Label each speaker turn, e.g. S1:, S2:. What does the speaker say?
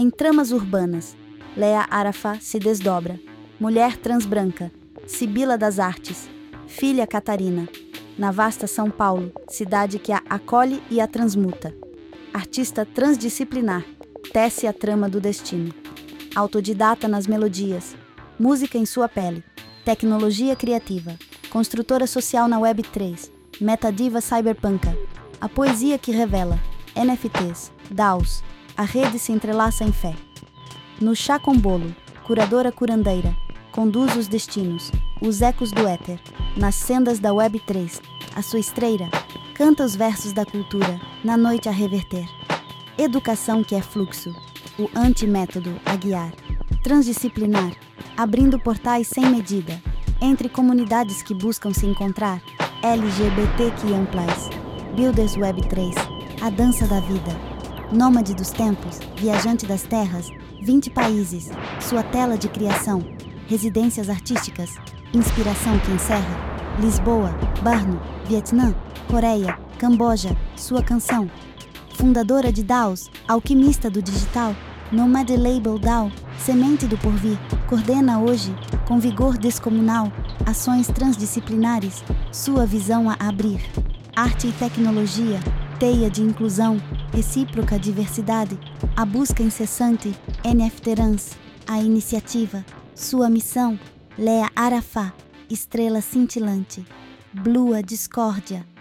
S1: Em tramas urbanas, Lea Arafat se desdobra. Mulher transbranca, Sibila das Artes, filha Catarina. Na vasta São Paulo, cidade que a acolhe e a transmuta. Artista transdisciplinar, tece a trama do destino. Autodidata nas melodias, música em sua pele, tecnologia criativa, construtora social na Web3, metadiva cyberpunka, a poesia que revela, NFTs, DAOs, a rede se entrelaça em fé. No chá com bolo, curadora curandeira, conduz os destinos, os ecos do éter, nas sendas da Web3, a sua estreira, canta os versos da cultura, na noite a reverter. Educação que é fluxo, o antimétodo a guiar. Transdisciplinar, abrindo portais sem medida, entre comunidades que buscam se encontrar. LGBTQIA+, Builders Web3, a dança da vida. Nômade dos tempos, viajante das terras, 20 países, sua tela de criação, residências artísticas, inspiração que encerra. Lisboa, Brno, Vietnã, Coreia, Camboja, sua canção. Fundadora de DAOs, alquimista do digital, Nomad Label DAO, semente do porvir, coordena hoje, com vigor descomunal, ações transdisciplinares, sua visão a abrir. Arte e tecnologia, teia de inclusão, recíproca diversidade, a busca incessante, NFTrans, a iniciativa, sua missão, Lea Arafat, estrela cintilante, Blua discórdia,